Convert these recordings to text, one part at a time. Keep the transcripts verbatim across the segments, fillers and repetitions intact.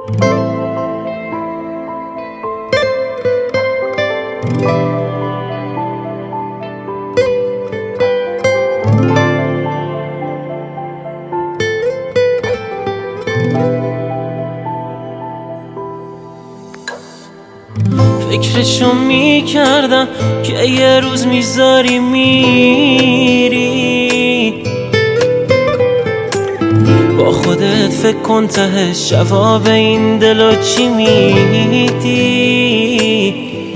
فکرشو میکردم که یه روز میذاری میری، با خودت فکر کن تهش جواب این دلو چی میدی.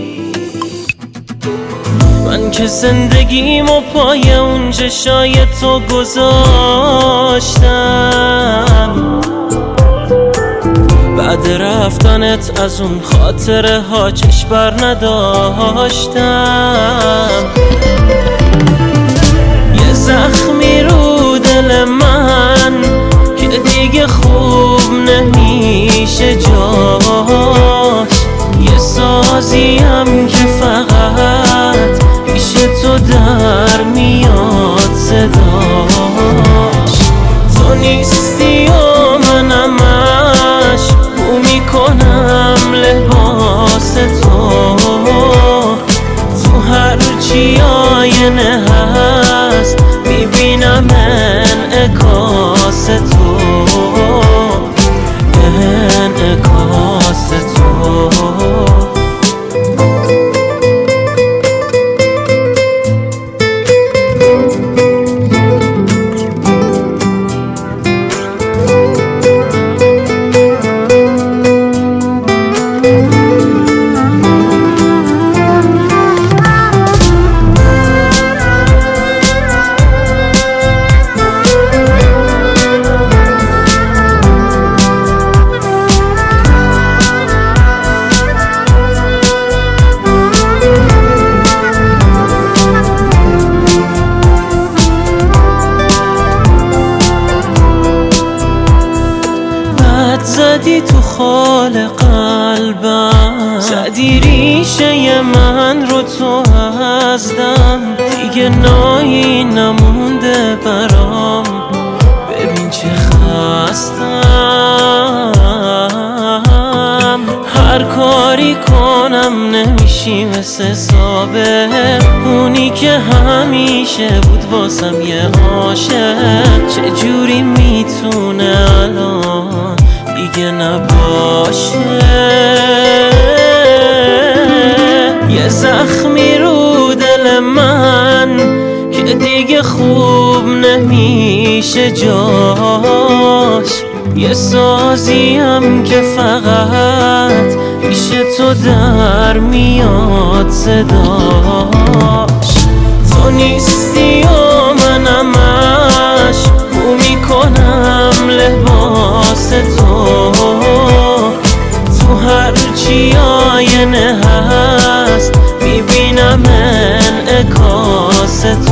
من که زندگیمو پای اون چشای تو گذاشتم، بعد رفتنت از اون خاطره ها چشم بر نداشتم. یه زخمی رو دل من که دیگه خوب نمیشه جاش، یه سازیم که فقط پیش تو در میاد صداش. تو نیستی و منمش بو میکنم لباس تو، تو هرچی آینه هست میبینم انعکاس تو، انعکاس تو. زدی تو خال قلبم، زدی ریشه من رو تو از دم، دیگه نایی نمونده برام، ببین چه خستم. هر کاری کنم نمیشی مثل صابر، اونی که همیشه بود واسم یه عاشق، چجوری میتونه الان دیگه نباشه. یه زخمی رو دل من که دیگه خوب نمیشه جاش، یه سازیم که فقط پیش تو در میاد صداش. تو نیستی و منمش بو میکنم لباس تو، تو هرچی آینه هست میبینم انعکاس تو.